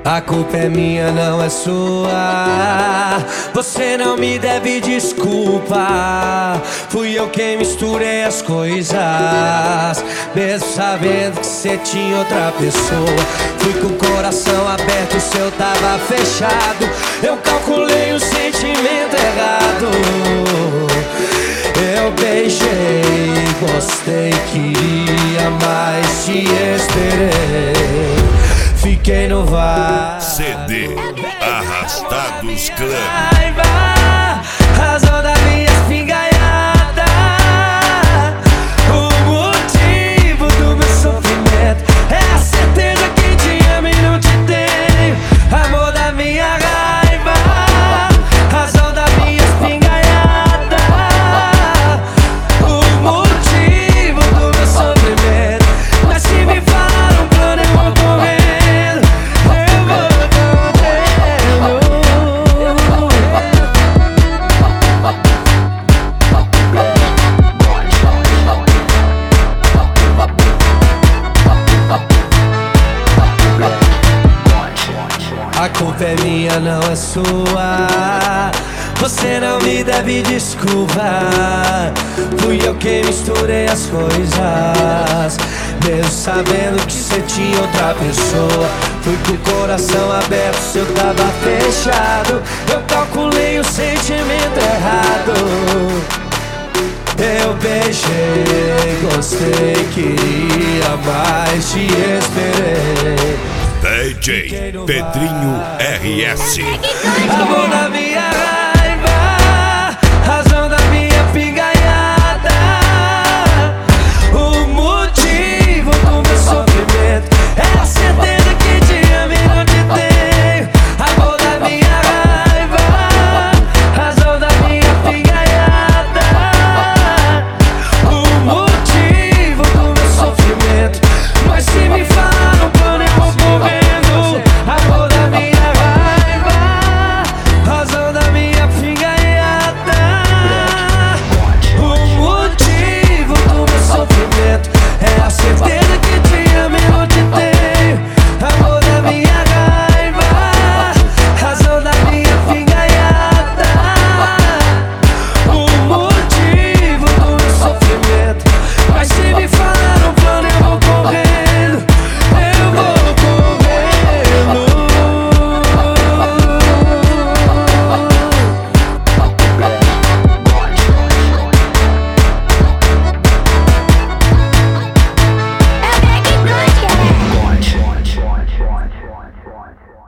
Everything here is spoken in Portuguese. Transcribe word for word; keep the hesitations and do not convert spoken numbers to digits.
A culpa é minha, não é sua. Você não me deve desculpa. Fui eu quem misturei as coisas, mesmo sabendo que cê tinha outra pessoa. Fui com o coração aberto, o seu tava fechado. Eu calculei o sentimento errado. Eu beijei, gostei, queria mais, te esperei. Fiquei no var. C D Arrastados Clã. Raiva, razão da minha espingaiada, o motivo do meu sofrimento é a certeza que te amo e não te tenho. Amor da minha raiva, razão da minha espingaiada, o motivo do meu sofrimento. Mas se me falar um plano, eu vou correr. A culpa é minha, não é sua. Você não me deve desculpa. Fui eu quem misturei as coisas, mesmo sabendo que cê tinha outra pessoa. Fui com o coração aberto, o seu tava fechado. Eu calculei o sentimento errado. Eu beijei, gostei, queria mais, te esperei. D J Pedrinho R S. Amor da minha raiva, razão da minha pingaiada, o motivo do meu sofrimento é a certeza que te amo e não te tenho. Amor da minha raiva, razão da minha pingaiada, o motivo do meu sofrimento. Mas se me falar um plano, eu vou correr. Amor da minha raiva, razão da minha pingaiada, o motivo do meu sofrimento é a certeza que te amo e não te tenho. Amor da minha raiva, razão da minha pingaiada, o motivo do meu sofrimento. Mas se me falar um plano, eu vou correndo, eu vou correndo. Watch, watch, watch, watch, watch, watch.